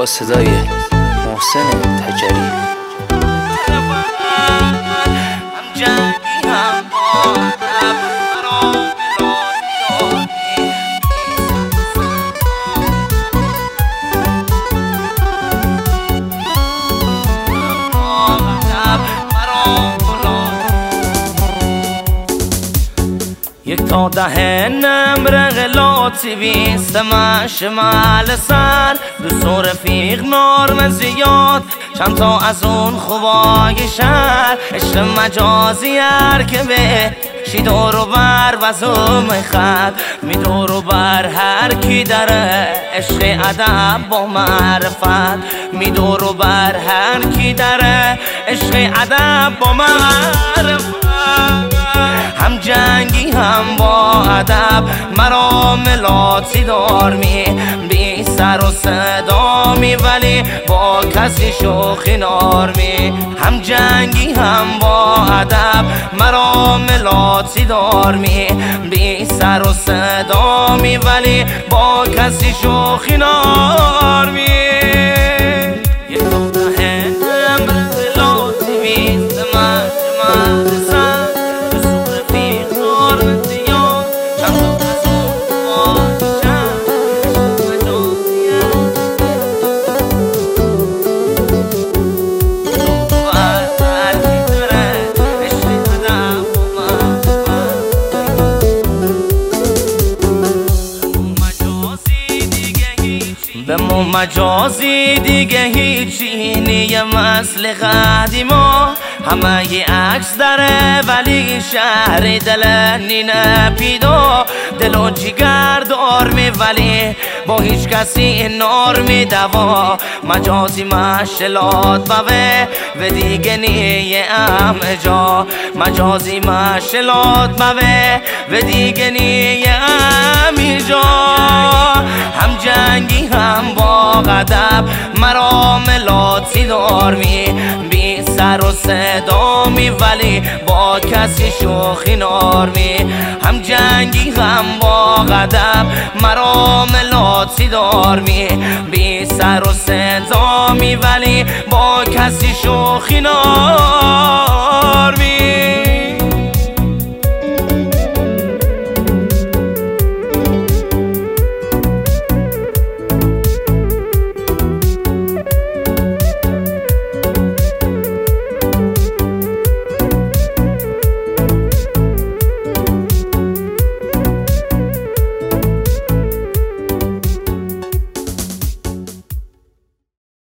با صدای محسن تجری. یک تا ده نمرق لاتی بیست شمال سر دوست و رفیق نارم زیاد چند تا از اون خوبای شهر عشق مجازی هر که به شی دور و بر وزوم خد می دور و بر هر کی داره عشق ادب با معرفت می دور و بر هر کی داره عشق ادب با معرفت هم جنگی هم با ادب مرا ملاتی دار می بی سر و صدا می ولی با کسی شوخی نار می هم جنگی هم با ادب مرا ملاتی دار می بی سر و صدا می ولی با کسی شوخی نار می یک دوده ملاتی بیست به مجازی دیگه هیچی نیه مثل قدیما همه ی عکس داره ولی شهر دل نینه پیدا دل و جیگر دار می ولی با هیچ کسی نار می دوا مجازی مشلات بوه و دیگه نیه ام جا مجازی مشلات بوه و دیگه نیه ام جا هم جنگی هم با ادب مرا ملاتی دار می بی سر و صدا می ولی با کسی شوخی نار می هم جنگی هم با ادب مرا ملاتی دار می بی سر و صدا می ولی با کسی شوخی نار می